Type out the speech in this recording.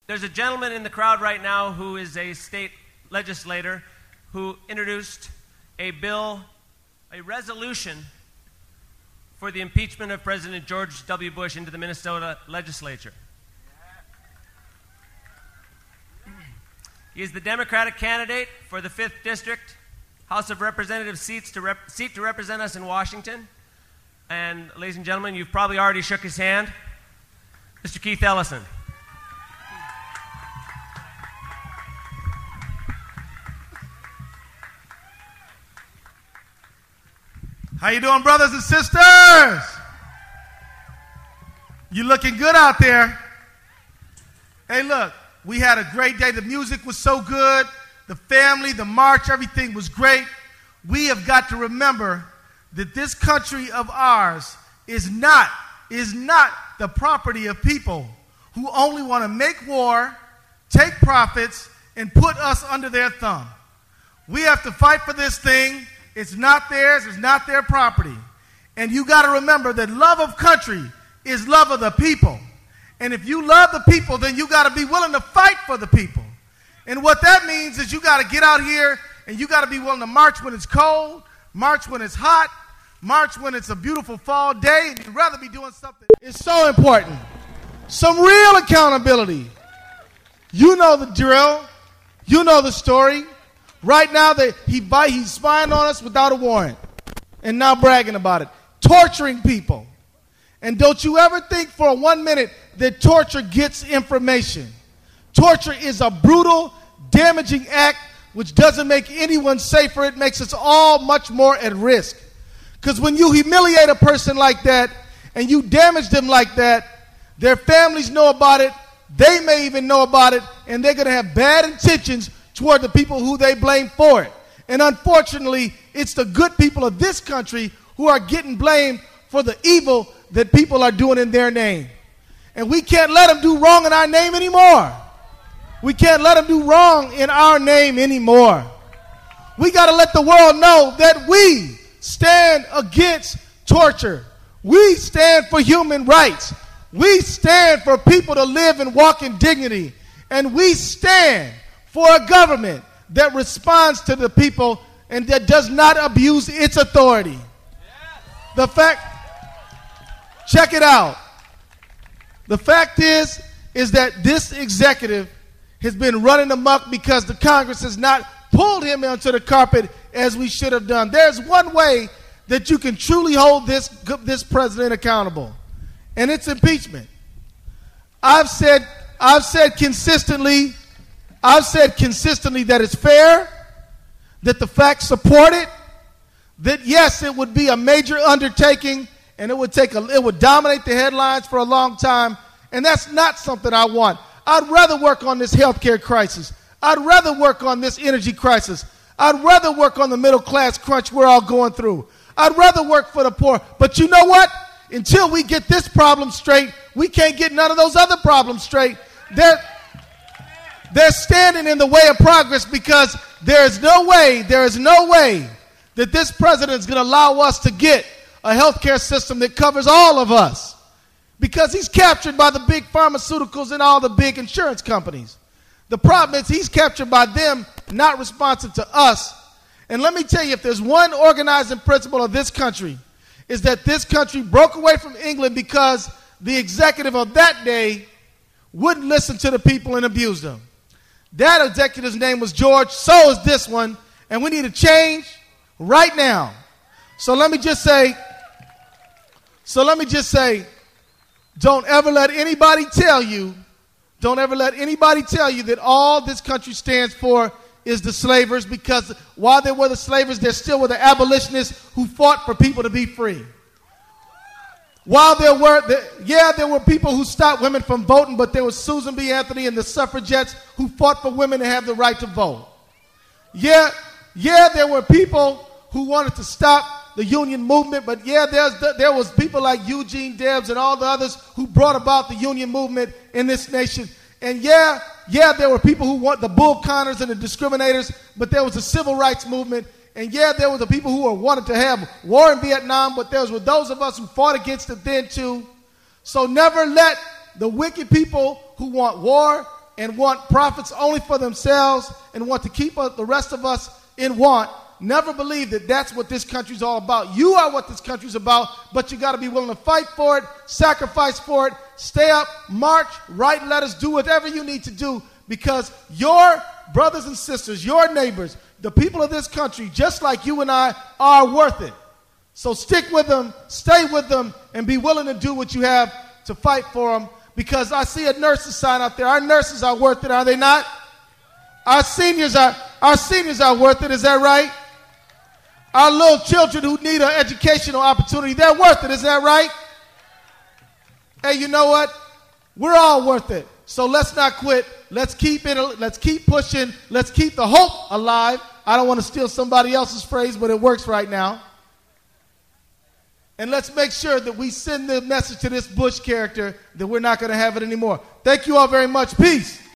There's a gentleman in the crowd right now who is a state legislator who introduced a bill, a resolution for the impeachment of President George W. Bush into the Minnesota legislature. He is the Democratic candidate for the 5th District House of Representatives seat to represent us in Washington. And ladies and gentlemen, you've probably already shook his hand. Mr. Keith Ellison. How you doing, brothers and sisters? You looking good out there. Hey, look, we had a great day. The music was so good. The family, the march, everything was great. We have got to remember that this country of ours is not the property of people who only want to make war, take profits, and put us under their thumb. We have to fight for this thing. It's not theirs. It's not their property. And you got to remember that love of country is love of the people. And if you love the people, then you got to be willing to fight for the people. And what that means is you got to get out here and you got to be willing to march when it's cold, march when it's hot, march when it's a beautiful fall day, and you'd rather be doing something. It's so important. Some real accountability. You know the drill. You know the story. Right now, he's spying on us without a warrant and now bragging about it. Torturing people. And don't you ever think for 1 minute that torture gets information. Torture is a brutal, damaging act which doesn't make anyone safer. It makes us all much more at risk. Because when you humiliate a person like that and you damage them like that, their families know about it, they may even know about it, and they're going to have bad intentions toward the people who they blame for it. And unfortunately, it's the good people of this country who are getting blamed for the evil that people are doing in their name. And we can't let them do wrong in our name anymore. We can't let them do wrong in our name anymore. We got to let the world know that we stand against torture. We stand for human rights. We stand for people to live and walk in dignity. And we stand for a government that responds to the people and that does not abuse its authority. The fact, check it out. The fact is that this executive has been running amok because the Congress has not pulled him onto the carpet as we should have done. There's one way that you can truly hold this president accountable, and it's impeachment. I've said consistently that it's fair, that the facts support it, that yes, it would be a major undertaking, and it would dominate the headlines for a long time, and that's not something I want. I'd rather work on this healthcare crisis. I'd rather work on this energy crisis. I'd rather work on the middle class crunch we're all going through. I'd rather work for the poor. But you know what? Until we get this problem straight, we can't get none of those other problems straight. They're standing in the way of progress because there is no way that this president is going to allow us to get a healthcare system that covers all of us, because he's captured by the big pharmaceuticals and all the big insurance companies. The problem is he's captured by them, not responsive to us. And let me tell you, if there's one organizing principle of this country, is that this country broke away from England because the executive of that day wouldn't listen to the people and abuse them. That executive's name was George, so is this one, and we need a change right now. So let me just say, don't ever let anybody tell you that all this country stands for is the slavers, because while there were the slavers, there still were the abolitionists who fought for people to be free. While there were people who stopped women from voting, but there was Susan B. Anthony and the suffragettes who fought for women to have the right to vote. Yeah, there were people who wanted to stop the union movement, but there was people like Eugene Debs and all the others who brought about the union movement in this nation. And there were people who want the Bull Connors and the discriminators, but there was a civil rights movement. And there were the people who wanted to have war in Vietnam, but there were those of us who fought against it then too. So never let the wicked people who want war, and want profits only for themselves and want to keep the rest of us in want, never believe that that's what this country's all about. You are what this country's about, but you got to be willing to fight for it, sacrifice for it, stay up, march, write letters, do whatever you need to do, because your brothers and sisters, your neighbors, the people of this country, just like you and I, are worth it. So stick with them, stay with them, and be willing to do what you have to fight for them, because I see a nurses sign out there. Our nurses are worth it, are they not? Our seniors are worth it, is that right? Our little children who need an educational opportunity, they're worth it, is that right? Hey, you know what? We're all worth it. So let's not quit. Let's keep pushing. Let's keep the hope alive. I don't want to steal somebody else's phrase, but it works right now. And let's make sure that we send the message to this Bush character that we're not going to have it anymore. Thank you all very much. Peace.